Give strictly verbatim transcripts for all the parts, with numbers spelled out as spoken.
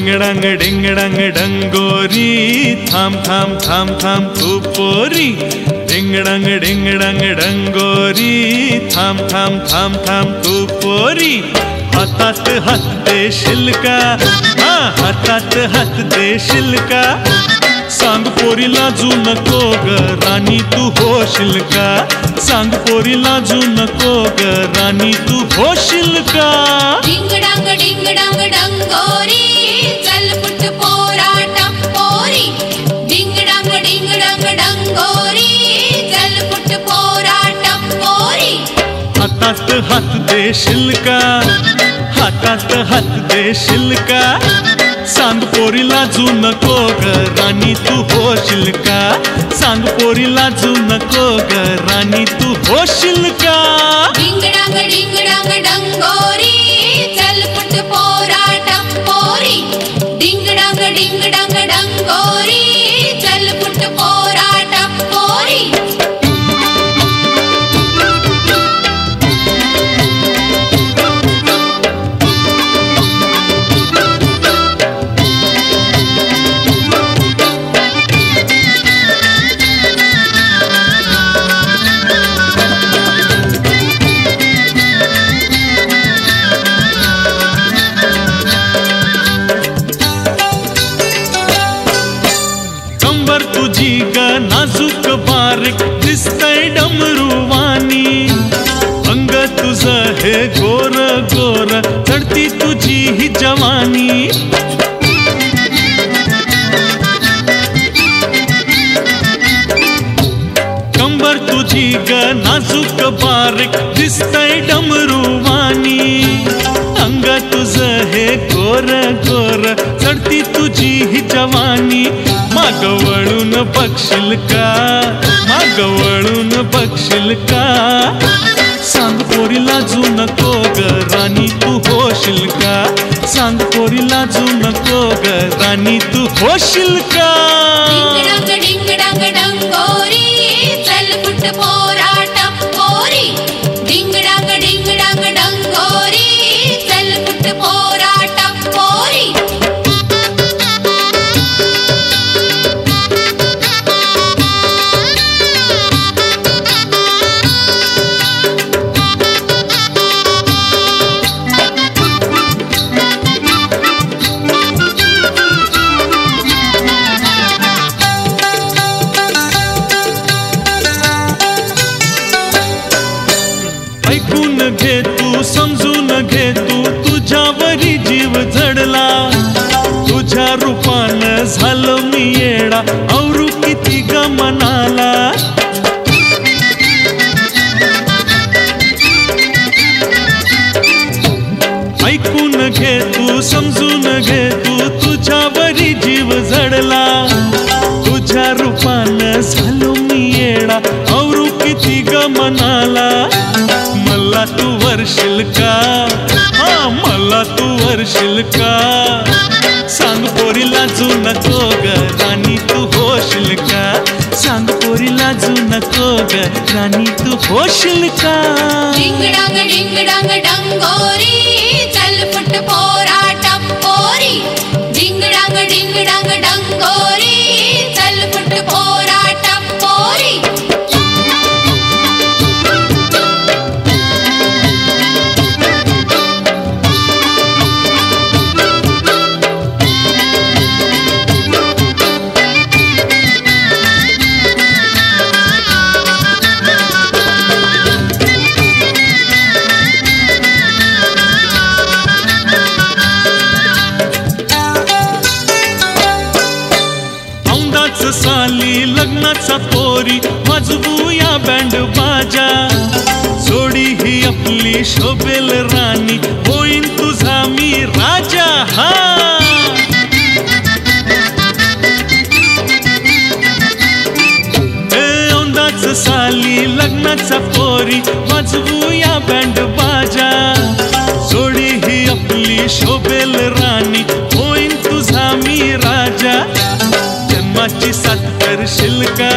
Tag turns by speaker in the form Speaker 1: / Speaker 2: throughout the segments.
Speaker 1: डिंगडांग डिंगडांग डंगोरी थांब थांब थांब थांब तू पोरी डिंगडांग डिंगडांग डंगोरी थांब थांब थांब थांब तू पोरी हातात हात देशील का हा हातात हात देशील का सांग पोरी लाजू नको ग राणी तू होशील का सांग पोरी लाजू नको ग राणी तू होशील का
Speaker 2: डिंगडांग डिंगडांग डंगोरी चल पुट पोरा टपोरी डिंगडांग डिंगडांग डंगोरी चल पुट पोरा टपोरी
Speaker 1: हातात हात देशील का हातात हात देशील का सांग पोरी लाजू नको ग राणी तू होशील का सांग पोरी लाजू नको ग राणी तू होशील का
Speaker 2: डिंगडांग डिंगडांग डंगोरी चल पुट पोरा टपोरी डिंगडांग डिंगडांग डंगोरी चल पुट पोरा टपोरी
Speaker 1: तुझी ग नाजूक बारीक दिसतय डमरुवानी अंग तुझं हे गोर गोर चढती तुझी ही जवानी कंबर तुझी ग नाजूक बारीक दिसतय डमरुवानी अंग तुझं हे गोर गोर चढती तुझी ही जवानी माग वळून बघशील का माग वळून बघशील का सांग पोरी लाजू नको ग राणी तू होशील का सांग पोरी लाजू नको ग राणी तू होशील का
Speaker 2: डिंगडांग डिंगडांग डंगोरी चल पुट पोरा टपोरी डिंगडांग डिंगडांग डंगोरी चल पुट पोरा टपोरी
Speaker 1: ऐकून घे तू समजून घे तू तुझ्यावरी जीव झडला तुझ्या रूपानं झालं मी येडा औरू किती ग मनाला ऐकून घे तू समजून घे तू तुझ्यावरी जीव झडला तुझ्या रूपानं झालो मी येडा औरू किती ग मनाला मला तू वरशील का हा मला तू वरशील का सांग पोरी लाजू नको ग राणी तू होशील का सांग पोरी लाजू नको ग राणी तू होशील का
Speaker 2: डिंगडांग डिंगडांग डंगोरी चल पुट पोरा टपोरी डिंगडांग डिंगडांग डंगोरी चल पुट पोरा टपोरी
Speaker 1: साली लग्नाचा पोरी वाजवूया बँड बाजा जोडी ही आपली शोभेल राणी होईन तुझा मी राजा हा ए औंदाच साली लग्नाचा पोरी वाजवूया बँड बाजा जोडी ही आपली शोभेल राणी होईन तुझा मी राजा जन्माची साथ करशील का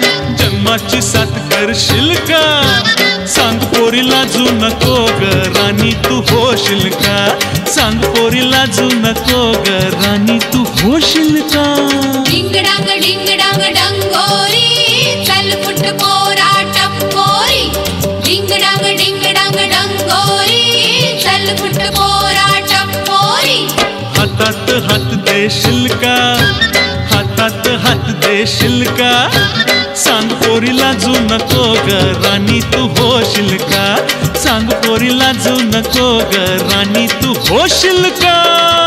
Speaker 1: जन्माची साथ करशील का सांग पोरी लाजू नको ग राणी तू होशील का? सांग पोरी लाजू नको ग राणी तू होशील का?
Speaker 2: डिंग डांग डिंग डांग डंगोरी चल फुट पोरा टपोरी. डिंग डांग डिंग डांग डंगोरी चल फुट पोरा टपोरी.
Speaker 1: हातात हात देशील का? हातात हात देशील का? सांग पोरी लाजू नको ग राणी तू होशील का? सांग पोरी लाजू नको ग राणी तू होशील का?